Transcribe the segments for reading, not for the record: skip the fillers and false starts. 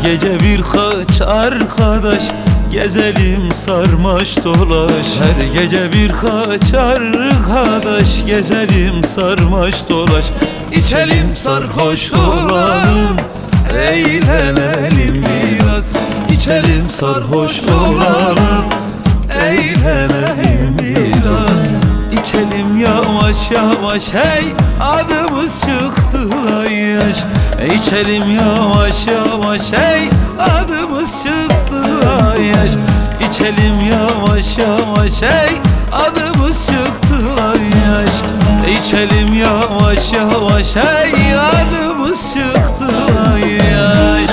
gece birkaç arkadaş gezelim sarmaş dolaş. Her gece birkaç arkadaş gezelim sarmaş dolaş. İçelim sarhoş olalım, eğlenelim biraz. İçelim sarhoş olalım, eğlenelim biraz. İçelim yavaş yavaş hey, adımız çıktı yaş. İçelim yavaş yavaş hey, adımız çıktı yaş. İçelim yavaş yavaş hey, adımız çıktı yaş. İçelim yavaş yavaş hey, adımız çıktı yaş.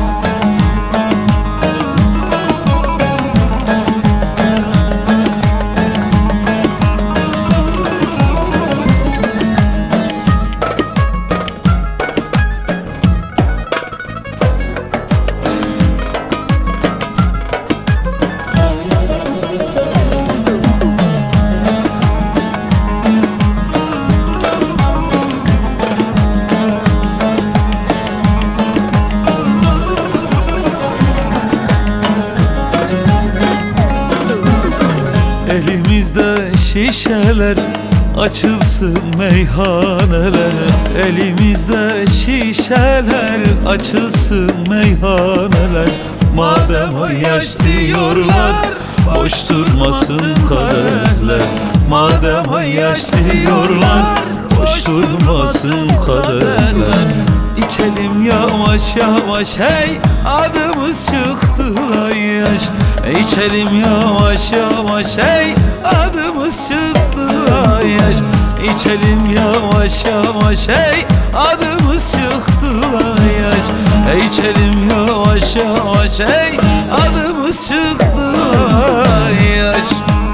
Elimizde şişeler, açılsın meyhaneler. Elimizde şişeler, açılsın meyhaneler. Madem yaş diyorlar, boş durmasın kadehler. Madem yaş diyorlar, boş durmasın kadehler. İçelim yavaş yavaş hey, adımız çıktı yaş. İçelim yavaş yavaş hey, adımız çıktı yaş. İçelim yavaş yavaş hey, adımız çıktı yaş. İçelim yavaş yavaş hey, adımız çıktı yaş.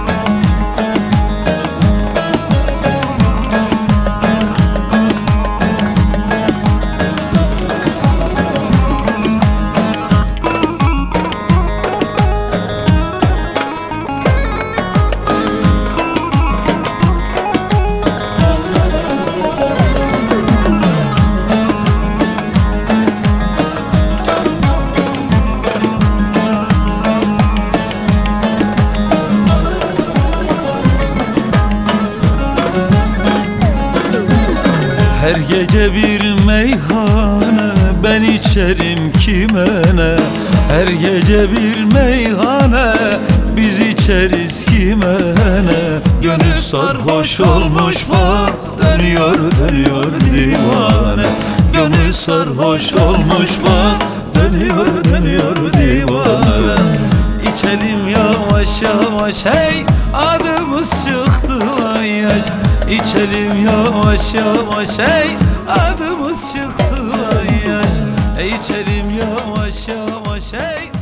Her gece bir meyhane, ben içerim kime ne. Her gece bir meyhane, biz içeriz kime ne. Gönül sarhoş olmuş bak, dönüyor dönüyor divane. Gönül sarhoş olmuş bak, dönüyor dönüyor divane. İçelim yavaş yavaş hey, adımız çıktı yaş. İçelim yavaş yavaş hey, adımız çıktı yaş. İçelim yavaş yavaş hey.